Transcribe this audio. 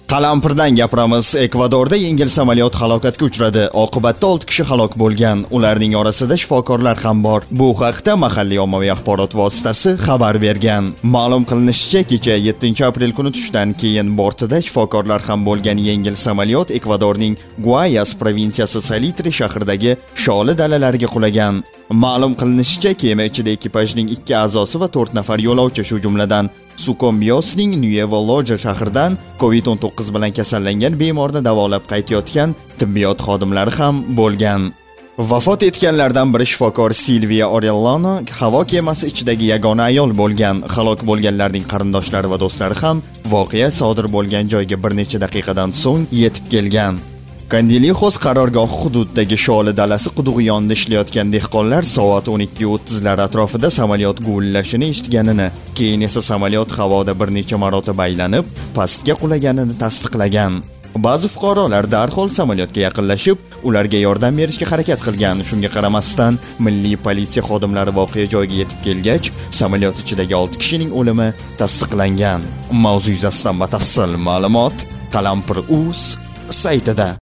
Qalampirdan gapiramiz. Ekvadorda yengil samolyot halokatga uchradi. Oqibatda 6 kishi halok bo'lgan. Ularning orasida shifokorlar ham bor. Bu haqda mahalliy ommaviy axborot vositasi xabar bergan. Ma'lum qilinishicha, kecha 7-aprel kuni tushdan keyin bortida shifokorlar ham bo'lgan yengil samolyot Ekvadorning Guayas provinsiyasi Salitre shahridagi sholi dalalarga qulagan. Ma'lum qilinishicha, kema ichida ekipajning 2 a'zosi va 4 nafar yo'lovchi, shu jumladan Sukomyosning Nuevo Loja shahridan COVID-19 bilan kasallangan bemorni davolab qaytayotgan tibbiyot xodimlari ham bo'lgan. Vafot etganlardan biri shifokor Silvia Orellano, havo kemasi ichidagi yagona ayol bo'lgan. Halok bo'lganlarning qarindoshlari va do'stlari ham voqea sodir bo'lgan joyga bir necha daqiqadan so'ng yetib kelgan. Kandilixos qarorgohi hududidagi sholi dalasi qudug'i yonida ishlayotgan dehqonlar soat 12:30 atrofida samolyot guvillashini eshitganini, keyin esa samolyot havoda bir necha marotaba aylanib, pastga qulaganini tasdiqlagan. Ba'zi fuqarolar darhol samolyotga yaqinlashib, ularga yordam berishga harakat qilgan. Shunga qaramasdan, milliy politsiya xodimlari voqea joyiga yetib kelgach, samolyot ichidagi 6 kishining o'limi tasdiqlangan. Mavzu yuzasidan batafsil ma'lumot Qalampir.uz saytida.